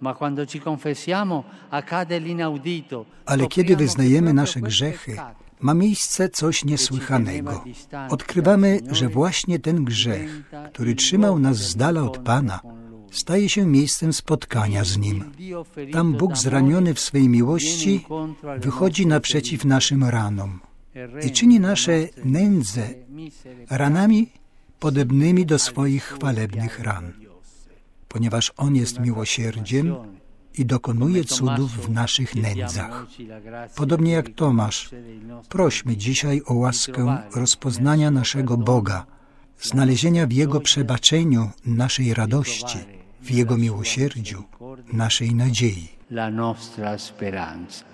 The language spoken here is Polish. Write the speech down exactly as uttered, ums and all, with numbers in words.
Ale kiedy wyznajemy nasze grzechy, ma miejsce coś niesłychanego. Odkrywamy, że właśnie ten grzech, który trzymał nas z dala od Pana, staje się miejscem spotkania z Nim. Tam Bóg zraniony w swej miłości wychodzi naprzeciw naszym ranom i czyni nasze nędze ranami podobnymi do swoich chwalebnych ran, ponieważ On jest miłosierdziem i dokonuje cudów w naszych nędzach. Podobnie jak Tomasz, prośmy dzisiaj o łaskę rozpoznania naszego Boga, znalezienia w Jego przebaczeniu naszej radości, w Jego miłosierdziu naszej nadziei. La nostra speranza.